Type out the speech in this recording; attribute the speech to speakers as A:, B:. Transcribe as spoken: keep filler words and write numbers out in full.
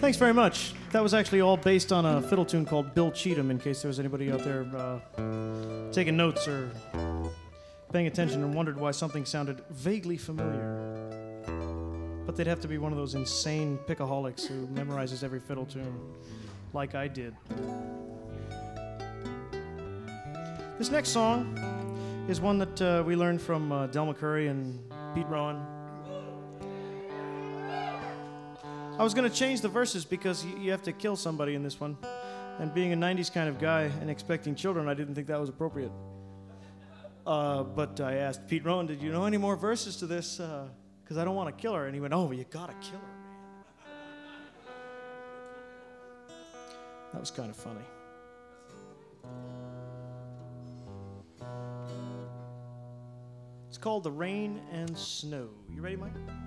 A: Thanks very much. That was actually all based on a fiddle tune called Bill Cheatham, in case there was anybody out there uh, taking notes or paying attention and wondered why something sounded vaguely familiar. But they'd have to be one of those insane pickaholics who memorizes every fiddle tune, like I did. This next song is one that uh, we learned from uh, Del McCoury and Pete Rowan. I was going to change the verses because you, you have to kill somebody in this one. And being a nineties kind of guy and expecting children, I didn't think that was appropriate. Uh, but I asked Pete Rowan, did you know any more verses to this? Because uh, I don't want to kill her. And he went, oh, you got to kill her, man. That was kind of funny. It's called The Rain and Snow. You ready, Mike?